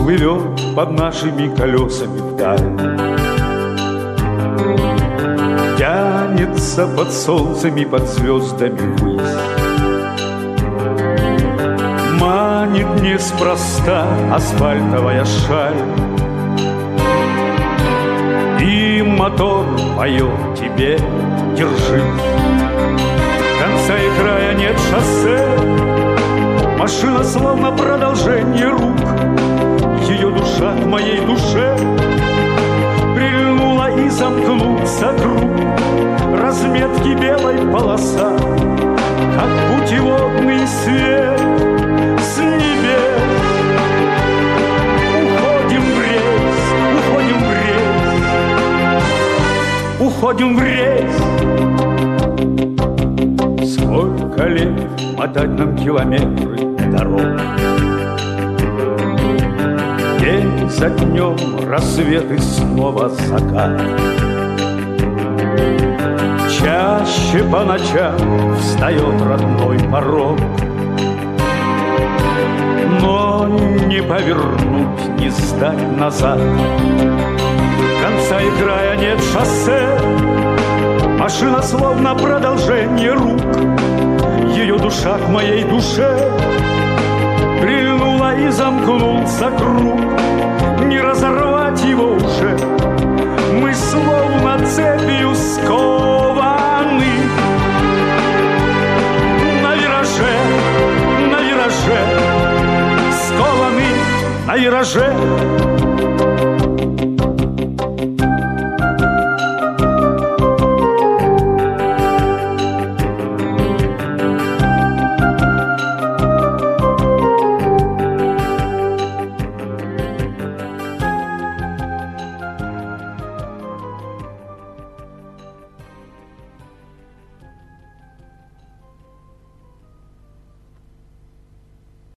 плывет под нашими колесами вдаль. Тянется под солнцем и под звездами ввысь. Манит неспроста асфальтовая шаль, и мотор поет тебе: держись. Конца и края нет шоссе, машина словно продолжение рук. Ее душа к моей душе прильнула, и замкнулся круг разметки белой полоса, как путеводный свет с небес. Уходим в рейс, уходим в рейс, уходим в рейс. Сколько лет мотать нам километры дорог, день за днем, рассвет и снова закат. Чаще по ночам встает родной порог, но не повернуть, не сдать назад. Конца и края нет шоссе, машина словно продолжение рук. Ее душа к моей душе прильнула, и замкнулся круг. Не разорвать его уже, мы словно цепью скованы. На вираже, скованы на вираже.